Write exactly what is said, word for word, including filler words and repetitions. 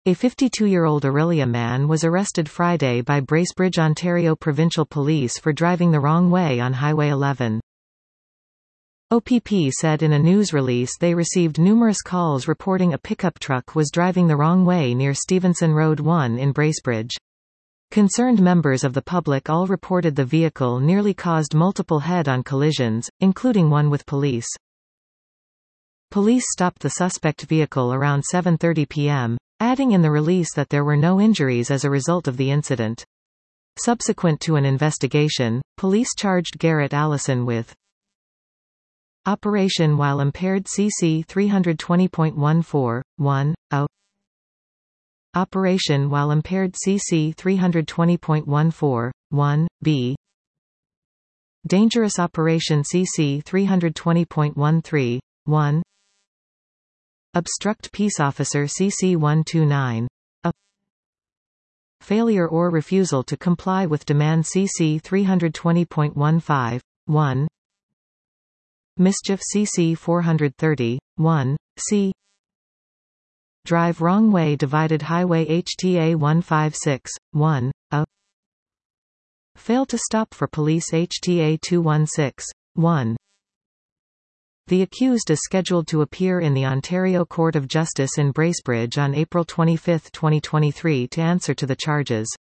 A fifty-two-year-old Orillia man was arrested Friday by Bracebridge, Ontario Provincial Police for driving the wrong way on Highway eleven. O P P said in a news release they received numerous calls reporting a pickup truck was driving the wrong way near Stevenson Road one in Bracebridge. Concerned members of the public all reported the vehicle nearly caused multiple head-on collisions, including one with police. Police stopped the suspect vehicle around seven thirty p m, adding in the release that there were no injuries as a result of the incident. Subsequent to an investigation, police charged Garrett Allison with operation while impaired C C three twenty point one four, one, A operation while impaired C C three twenty point one four, one, B dangerous operation C C three twenty point one three, one obstruct peace officer C C one twenty-nine, A failure or refusal to comply with demand C C three twenty point one five, one mischief C C four thirty, one, C drive wrong way divided highway H T A one fifty-six, one, A fail to stop for police H T A two sixteen, one. The accused is scheduled to appear in the Ontario Court of Justice in Bracebridge on April twenty-fifth, twenty twenty-three to answer to the charges.